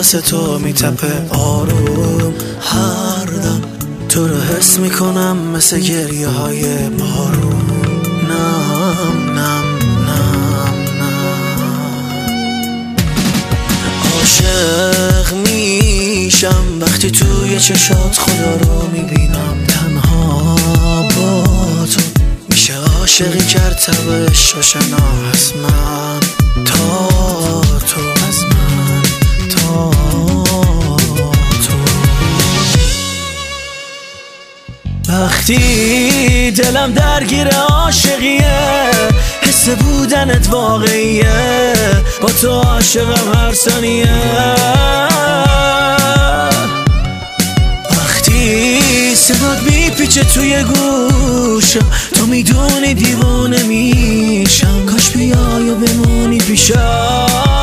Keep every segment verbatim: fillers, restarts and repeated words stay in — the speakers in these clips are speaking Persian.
واسه تو میتپه آروم. هر دم تو رو حس میکنم مثل گریه های بارون. نم نم نم نم. عاشق میشم وقتی توی چشات خدا رو میبینم. تنها با تو میشه عاشقی کرد تبش آشنا از من تا تو، از من تا تو. وقتی دلم درگیر عاشقیه حس بودنت واقعیه، با تو عاشقم هر ثانیه. وقتی صدات میپیچه توی گوشم تو میدونی دیوانه میشم. کاش بیای و بمونی پیشم.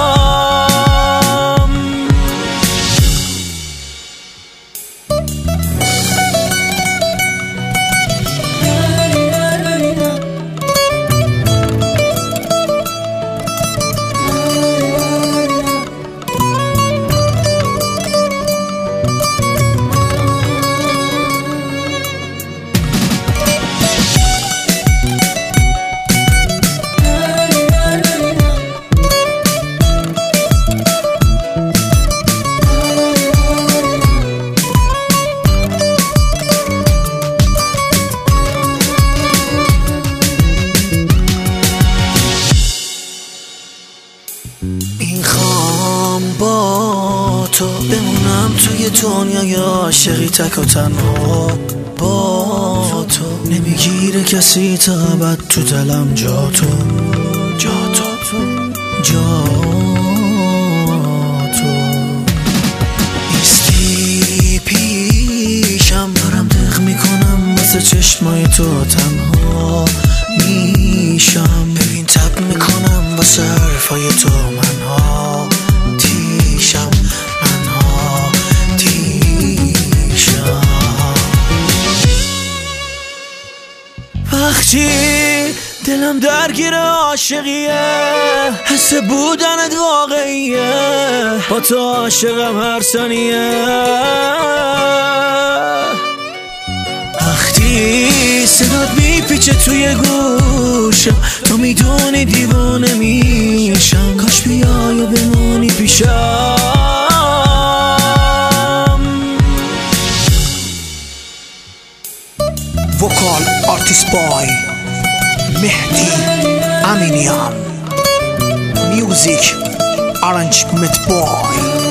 میخوام با تو بمونم توی دنیای عاشقی تک و تنها. با تو نمیگیره کسی تا ابد تو دلم جا تو، جا تو، جا تو. نیستی پیشم دارم دق میکنم واسه چشمای تو تنها میشم. ببین تب میکنم واسه حرفای تو منها تیشم، منها تیشم. وقتی دلم درگیر عاشقیه حس بودنت واقعیه، با تو عاشقم هر ثانیه. وقتی صدات میپیچه توی گوشم تو میدونی دیوانه میشم. کاش بیای و بمونی پیشم. وکال آرتیست بای مهدی امینیان. میوزیک آرنجمنت بای